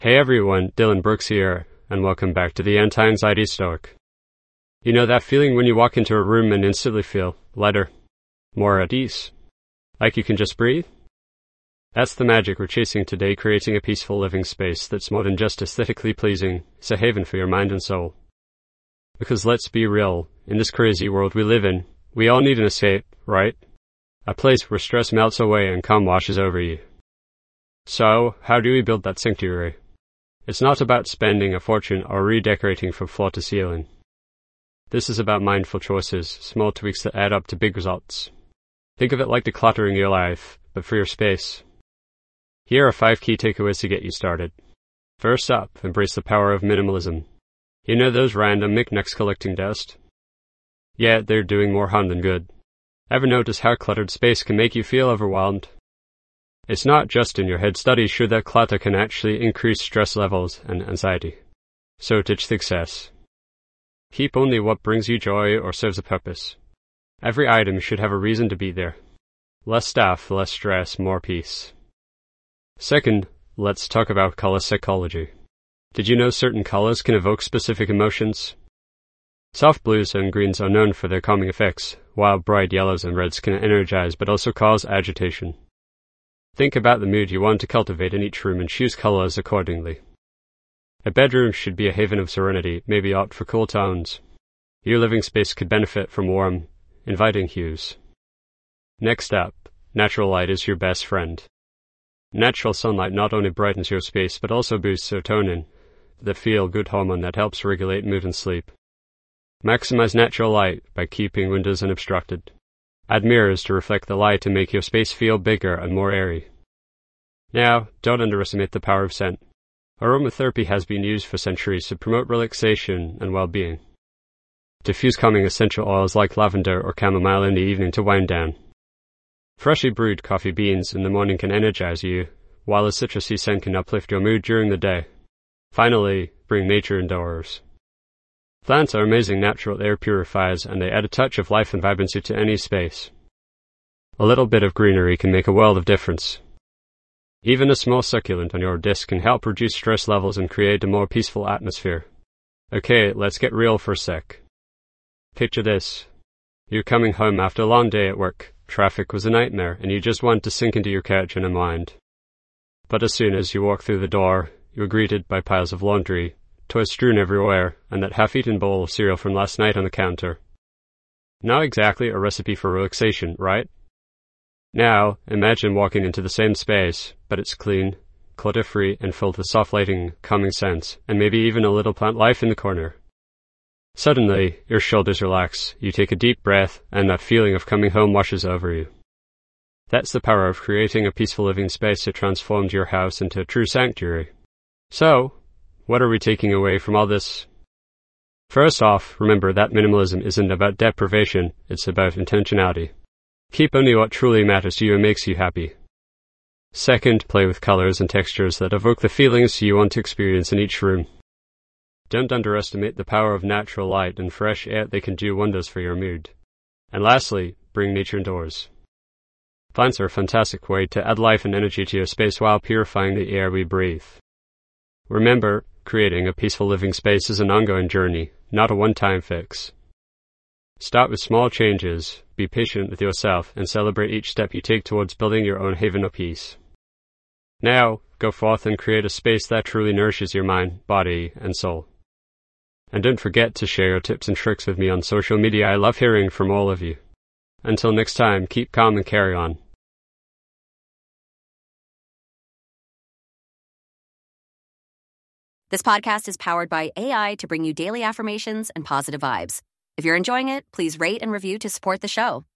Hey everyone, Dylan Brooks here, and welcome back to the Anti-Anxiety Stoic. You know that feeling when you walk into a room and instantly feel lighter, more at ease, like you can just breathe? That's the magic we're chasing today, creating a peaceful living space that's more than just aesthetically pleasing. It's a haven for your mind and soul. Because let's be real, in this crazy world we live in, we all need an escape, right? A place where stress melts away and calm washes over you. So, how do we build that sanctuary? It's not about spending a fortune or redecorating from floor to ceiling. This is about mindful choices, small tweaks that add up to big results. Think of it like decluttering your life, but for your space. Here are 5 key takeaways to get you started. First up, embrace the power of minimalism. You know those random knickknacks collecting dust? Yeah, they're doing more harm than good. Ever notice how cluttered space can make you feel overwhelmed? It's not just in your head. Studies show that clutter can actually increase stress levels and anxiety. So ditch the excess. Keep only what brings you joy or serves a purpose. Every item should have a reason to be there. Less stuff, less stress, more peace. Second, let's talk about color psychology. Did you know certain colors can evoke specific emotions? Soft blues and greens are known for their calming effects, while bright yellows and reds can energize but also cause agitation. Think about the mood you want to cultivate in each room and choose colors accordingly. A bedroom should be a haven of serenity, maybe opt for cool tones. Your living space could benefit from warm, inviting hues. Next up, natural light is your best friend. Natural sunlight not only brightens your space but also boosts serotonin, the feel-good hormone that helps regulate mood and sleep. Maximize natural light by keeping windows unobstructed. Add mirrors to reflect the light and make your space feel bigger and more airy. Now, don't underestimate the power of scent. Aromatherapy has been used for centuries to promote relaxation and well-being. Diffuse calming essential oils like lavender or chamomile in the evening to wind down. Freshly brewed coffee beans in the morning can energize you, while a citrusy scent can uplift your mood during the day. Finally, bring nature indoors. Plants are amazing natural air purifiers, and they add a touch of life and vibrancy to any space. A little bit of greenery can make a world of difference. Even a small succulent on your desk can help reduce stress levels and create a more peaceful atmosphere. Okay, let's get real for a sec. Picture this. You're coming home after a long day at work. Traffic was a nightmare, and you just want to sink into your couch and unwind. But as soon as you walk through the door, you're greeted by piles of laundry, toys strewn everywhere, and that half-eaten bowl of cereal from last night on the counter. Not exactly a recipe for relaxation, right? Now, imagine walking into the same space, but it's clean, clutter-free, and filled with soft lighting, calming scents, and maybe even a little plant life in the corner. Suddenly, your shoulders relax, you take a deep breath, and that feeling of coming home washes over you. That's the power of creating a peaceful living space that transforms your house into a true sanctuary. So, what are we taking away from all this? First off, remember that minimalism isn't about deprivation, it's about intentionality. Keep only what truly matters to you and makes you happy. Second, play with colors and textures that evoke the feelings you want to experience in each room. Don't underestimate the power of natural light and fresh air. They can do wonders for your mood. And lastly, bring nature indoors. Plants are a fantastic way to add life and energy to your space while purifying the air we breathe. Remember, creating a peaceful living space is an ongoing journey, not a one-time fix. Start with small changes, be patient with yourself, and celebrate each step you take towards building your own haven of peace. Now, go forth and create a space that truly nourishes your mind, body, and soul. And don't forget to share your tips and tricks with me on social media. I love hearing from all of you. Until next time, keep calm and carry on. This podcast is powered by AI to bring you daily affirmations and positive vibes. If you're enjoying it, please rate and review to support the show.